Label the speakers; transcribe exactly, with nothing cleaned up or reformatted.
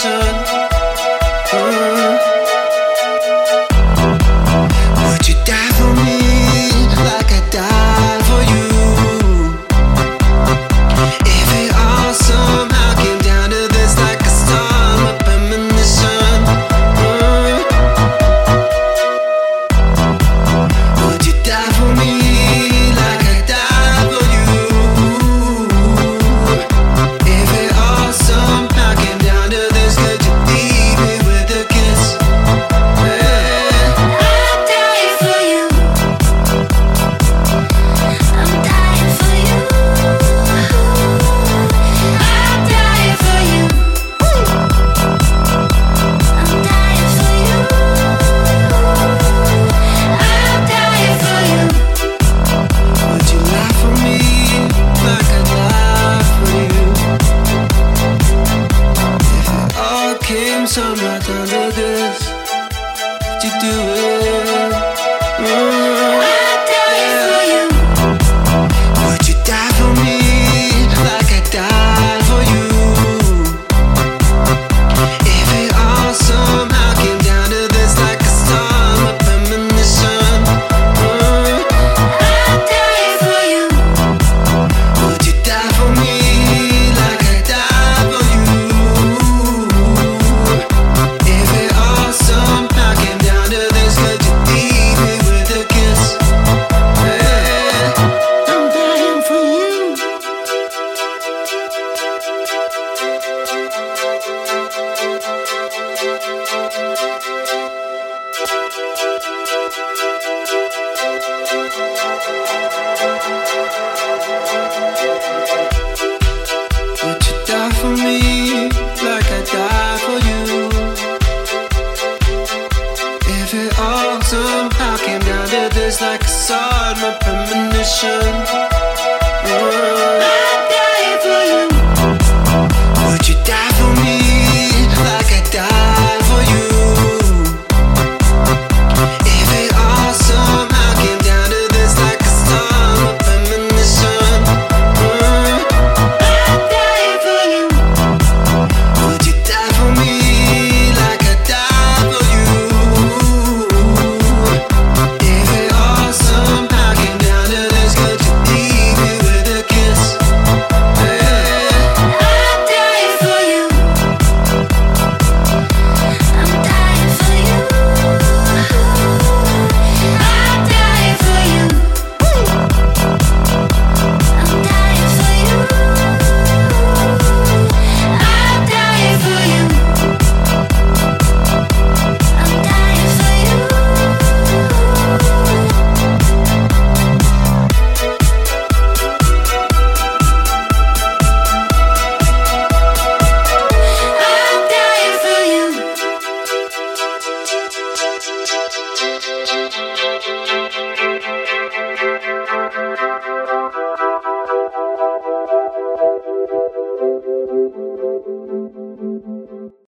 Speaker 1: premonition. Uh, would you die for me like I died for you? If it all somehow came down to this, like a storm of premonition. Uh, would you die for me like I died for you? If it all somehow came down to this, could you leave me with a kiss? Yeah.
Speaker 2: I'm dying for you. I'm dying for you. I'm dying for you. I'm dying for you. I'm dying for you.
Speaker 1: Would you lie for me like I lied for you? If it all came somehow down to this, would you do it? Mm.